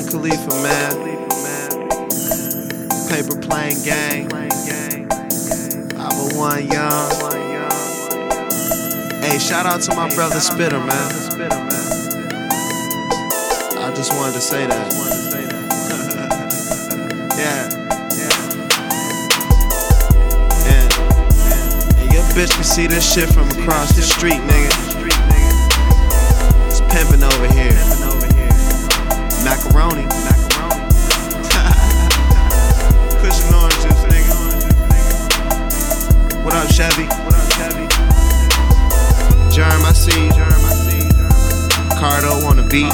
Khalifa, man. Paper Plane Gang. 501 Young. Hey, shout out to my brother Spitter, man. I just wanted to say that. Yeah. And your bitch can see this shit from across the street, nigga. It's pimpin' over here. Macaroni. Cushion orange juice, nigga. What up, Chevy? Germ, I see you. Cardo on the beat.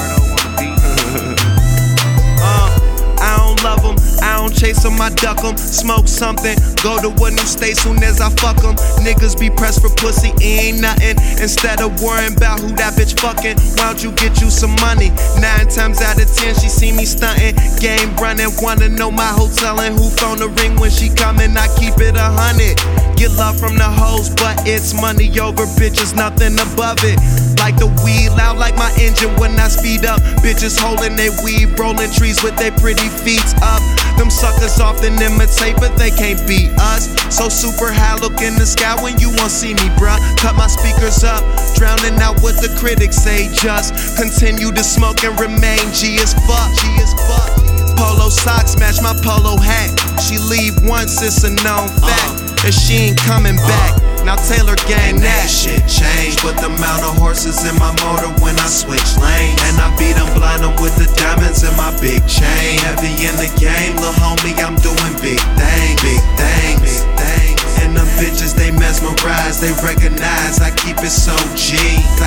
I don't love them, I don't chase them, I duck them. Smoke something, go to a new state soon as I fuck them. Niggas be pressed for pussy, it ain't nothing. Instead of worrying about who that bitch fucking, why don't you get you some money? 9 times out of 10 she see me stunting. Game running, wanna know my hotel and who phone the ring when she coming. I keep it 100. Get love from the hoes, but it's money over bitches, nothing above it. Like the weed, loud like my engine when I speed up. Bitches holding their weed, rolling trees with their pretty feet up. Them suckers often imitate, but they can't beat us. So super high, look in the sky when you won't see me, bruh. Cut my speakers up, drowning out what the critics say. Just continue to smoke and remain G as fuck. Polo socks match my polo hat. She leave once, it's a known fact. And she ain't coming back. Now Taylor gang that shit changed, but the amount of horses in my motor when I switch lanes. And I beat them blind with the diamonds in my big chain. Heavy in the game, lil' homie, I'm doing big things. And them bitches, they mesmerize, they recognize. I keep it so G.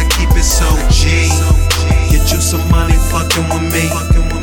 Get you some money fucking with me.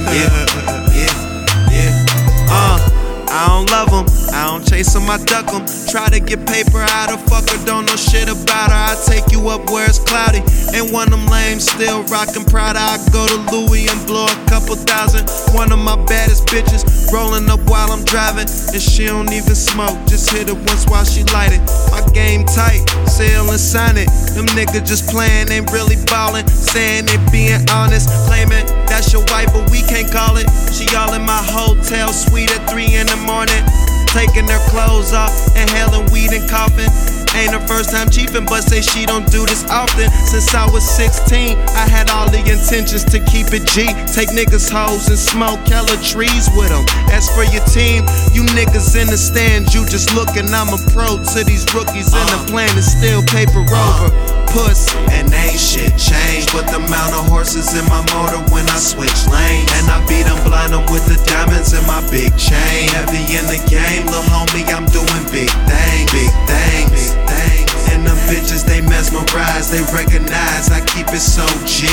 I don't love them, I don't chase them, I duck them. Try to get paper out of fucker, don't know shit about her. I take you up where it's cloudy. And one of them lames still rockin' Prada. I go to Louis and blow a couple thousand. One of my baddest bitches rolling up while I'm driving. And she don't even smoke, just hit it once while she light it. My game tight, sell and sign it. Them niggas just playin', ain't really ballin'. Saying they being honest, claiming that's your wife, but we can't call it. She all in my hotel suite at 3 in the morning, taking their clothes off, inhaling weed and coughing. Ain't her first time chiefin', but say she don't do this often. Since I was 16, I had all the intentions to keep it G. Take niggas' hoes and smoke hella trees with them. As for your team, you niggas in the stand, you just looking. I'm a pro to these rookies, and the plan is still paper over pussy. And ain't shit changed, but the amount of horses in my motor when I switch lanes. And I beat them blind with the diamonds in my big chain. Heavy in the game, lil' homie, I'm doing big things. And them bitches, they mesmerize, they recognize. I keep it so G.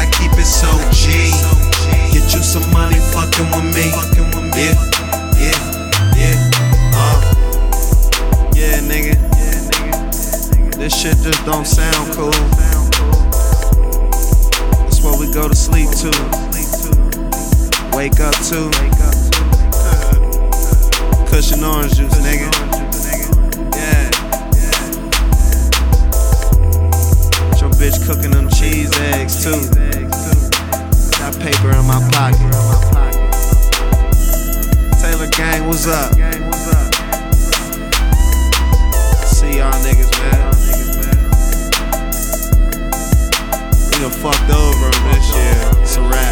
Get you some money fucking with me. Yeah, nigga. This shit just don't sound cool. That's what we go to sleep to, wake up to. Cushion orange juice, nigga. Yeah. Your bitch cooking them cheese eggs too. Got paper in my pocket. Taylor gang, what's up? See y'all niggas, man. We done fucked over them this year. It's a wrap.